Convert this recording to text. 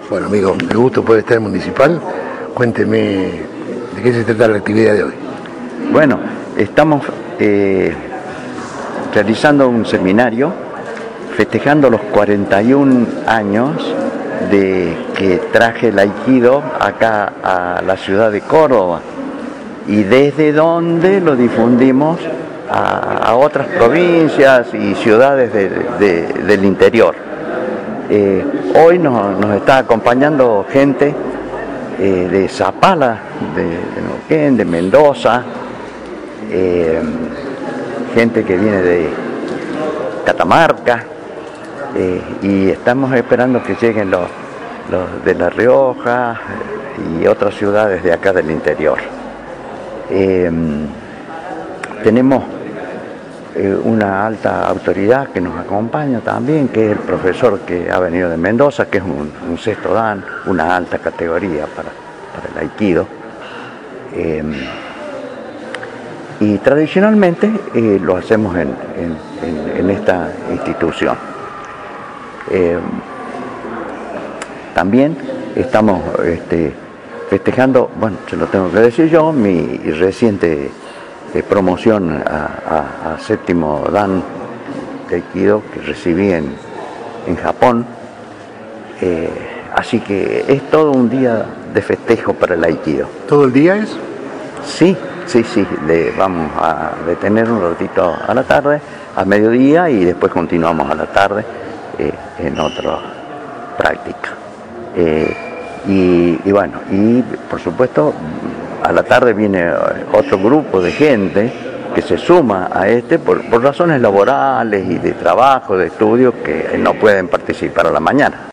Bueno, amigo, el gusto puede estar en Municipal. Cuénteme de qué se trata la actividad de hoy. Bueno, estamos realizando un seminario festejando los 41 años de que traje el Aikido acá a la ciudad de Córdoba y desde donde lo difundimos a otras provincias y ciudades del interior. Hoy nos está acompañando gente de Zapala, de Neuquén, de Mendoza, gente que viene de Catamarca, y estamos esperando que lleguen los de La Rioja y otras ciudades de acá del interior. Tenemos una alta autoridad que nos acompaña también, que es el profesor que ha venido de Mendoza, que es un sexto dan, una alta categoría para el Aikido. Y tradicionalmente lo hacemos en esta institución. También estamos festejando, bueno, se lo tengo que decir yo, mi reciente promoción a séptimo dan de Aikido que recibí en Japón. Así que es todo un día de festejo para el Aikido. ¿Todo el día es? Sí. Vamos a detener un ratito a la tarde, a mediodía, y después continuamos a la tarde en otra práctica. Y bueno, y por supuesto a la tarde viene otro grupo de gente que se suma a por razones laborales y de trabajo, de estudio, que no pueden participar a la mañana.